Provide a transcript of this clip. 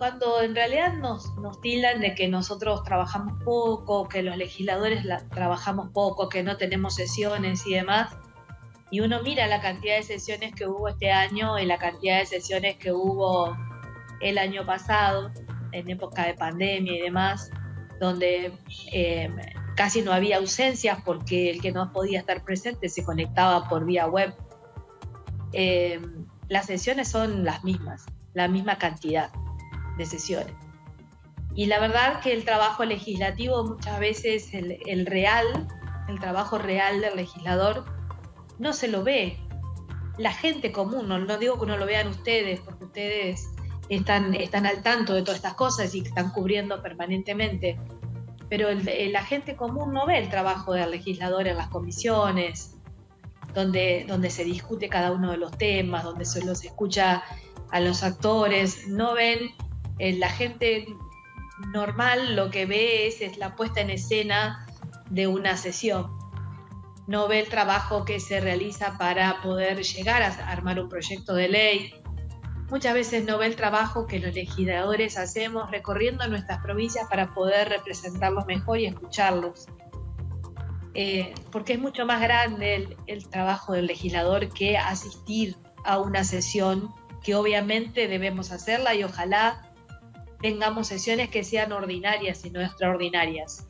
cuando en realidad nos tildan de que nosotros trabajamos poco, que los legisladores trabajamos poco, que no tenemos sesiones y demás, y uno mira la cantidad de sesiones que hubo este año y la cantidad de sesiones que hubo el año pasado, en época de pandemia y demás, donde casi no había ausencias porque el que no podía estar presente se conectaba por vía web. Las sesiones son las mismas, la misma cantidad de sesiones. Y la verdad que el trabajo legislativo muchas veces, el trabajo real del legislador, no se lo ve. La gente común, no digo que no lo vean ustedes, porque ustedes están al tanto de todas estas cosas y están cubriendo permanentemente, pero la gente común no ve el trabajo del legislador en las comisiones, donde se discute cada uno de los temas, donde se los escucha a los actores, no ven. La gente normal lo que ve es la puesta en escena de una sesión, no ve el trabajo que se realiza para poder llegar a armar un proyecto de ley. Muchas veces no ve el trabajo que los legisladores hacemos recorriendo nuestras provincias para poder representarlos mejor y escucharlos. Porque es mucho más grande el trabajo del legislador que asistir a una sesión, que obviamente debemos hacerla y ojalá tengamos sesiones que sean ordinarias y no extraordinarias.